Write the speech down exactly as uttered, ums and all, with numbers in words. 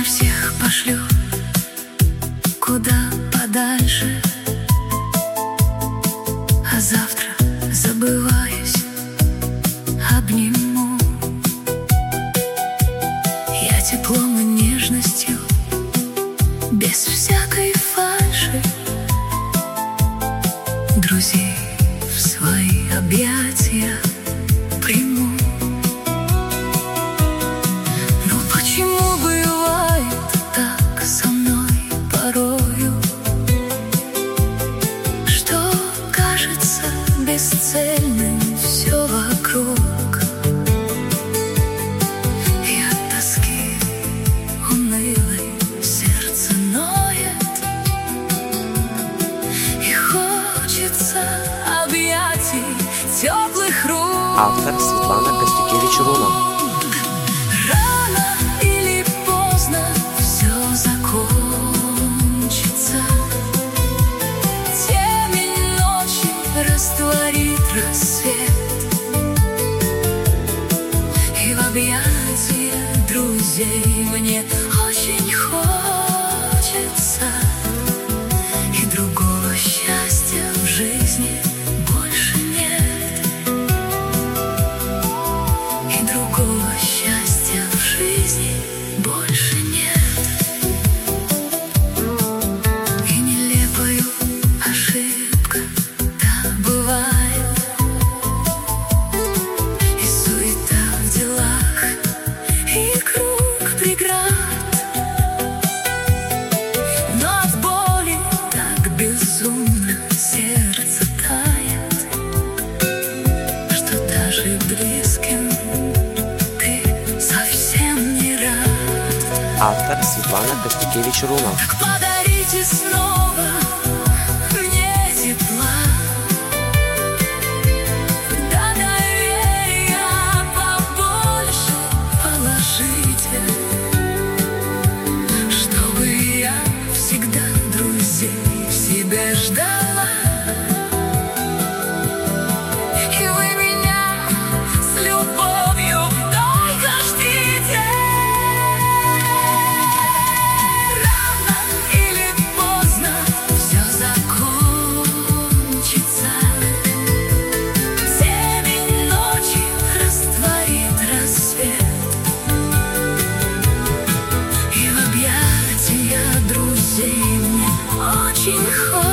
Сегодня всех пошлю куда подальше, а завтра, забываясь, обниму. Я теплом и нежностью, без всякой фальши, друзей в свои объятия приму. Но почему бывает так со мной порою, что кажется бесцельным все вокруг? И от тоски унылой сердце ноет, и хочется объятий теплых рук. Автор Светлана Костюкевич-Руна. Рано или поздно все закончится, темень ночи растворит рассвет, и в объятия друзей мне очень хочется, и другого счастья в жизни больше нет, и другого счастья в жизни больше нет. И нелепою ошибка так бывает, и суета в делах, и круг преград, но от боли так безумно сердце тает, что даже близким ты совсем не рад. Автор Светлана Костюкевич-Руна. Так подарите снова мне тепла, да доверия побольше положите, чтобы я всегда друзей в себе ждала, и вы меня с любовью только ждите. Рано или поздно все закончится, темень ночи растворит рассвет, и в объятия друзей мне очень хочется,